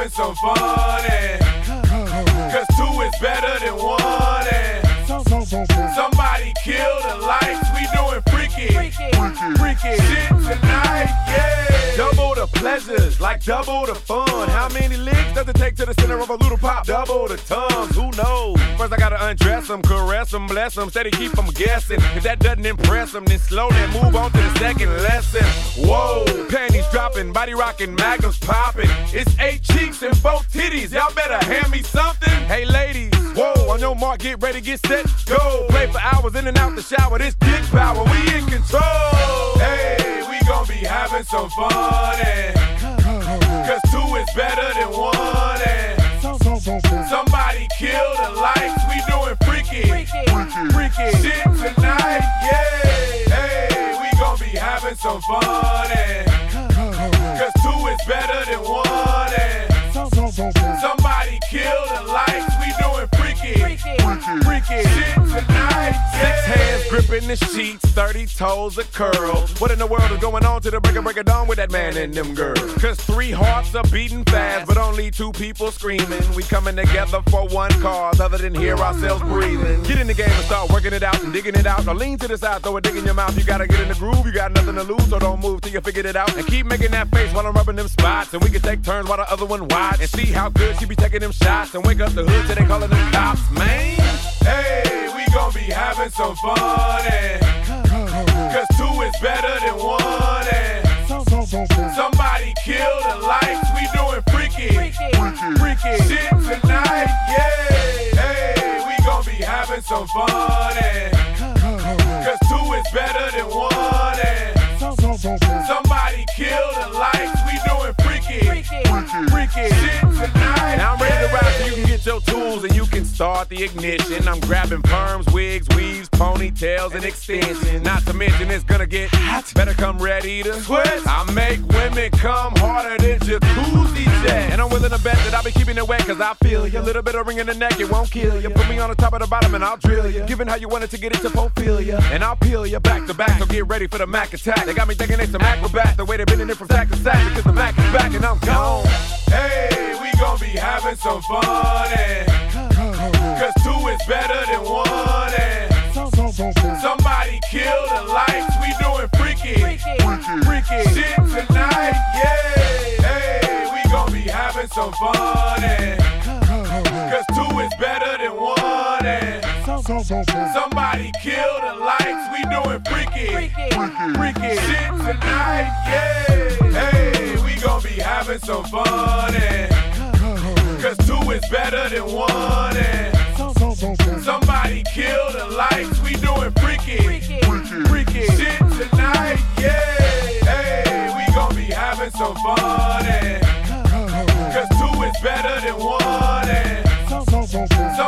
having some fun, cause two is better than one, somebody kill the lights, we doing freaky shit tonight, yeah. Double the pleasures, like double the fun. How many licks does it take to the center of a little pop? Double the tongues, who knows? First I gotta undress them, caress them, bless them, steady keep them guessing. If that doesn't impress them, then slowly move on to the second lesson. Whoa, panties dropping, body rocking, magnums popping. It's 8 cheeks and 4 titties, y'all better hand me something. Hey ladies, whoa, on your mark, get ready, get set, go. Play for hours in and out the shower, this dick power, we in control. Hey, we gon' be having some fun, cause two is better than one, somebody kill the lights, we doing freaky shit tonight, yeah. Hey, we gon' be having some fun, cause two is better than one, somebody kill the lights, we doing freaky shit tonight, yeah. 6 hands gripping the sheets, 30 toes a curl. What in the world is going on to the break of dawn with that man and them girls? Cause 3 hearts are beating fast, but only 2 people screaming. We coming together for one cause, other than hear ourselves breathing. Get in the game and start working it out and digging it out. Now lean to the side, throw a dig in your mouth. You gotta get in the groove, you got nothing to lose, so don't move till you figured it out. And keep making that face while I'm rubbing them spots. And we can take turns while the other one watch. And see how good she be taking them shots. And wake up the hood till they calling them cops, man. Hey, we gon' be having some fun, cause two is better than one, somebody kill the lights, we doing freaky shit tonight, yeah. Hey, we gon' be having some fun, cause two is better than one, somebody kill the lights, we doing freaky shit tonight. Now I'm ready to ride so you can get your tools and you can start the ignition. I'm grabbing perms, wigs, weaves, ponytails, and extensions. Not to mention it's gonna get hot. Better come ready to sweat. I make women come harder than jacuzzi jets. And I'm willing to bet that I'll be keeping it wet cause I feel you. A little bit of ring in the neck, it won't kill you. Put me on the top of the bottom and I'll drill you. Given how you wanted to get it to fulfill you. And I'll peel you back to back, so get ready for the Mac attack. They got me thinking it's some acrobat, the way they've been in it from sack to sack. Because the Mac is back and I'm gone. Hey, we gon' be having some fun, cause two is better than one, somebody kill the lights, we doing freaky shit tonight, yeah. Hey, we gon' be having some fun, cause two is better than one, somebody kill the lights, we doing freaky shit tonight, yeah. Hey, we gon' be having some fun, cause two is better than one, somebody kill the lights, we doing freaky shit tonight, yeah. Hey, we gon' be having some fun, cause two is better than one,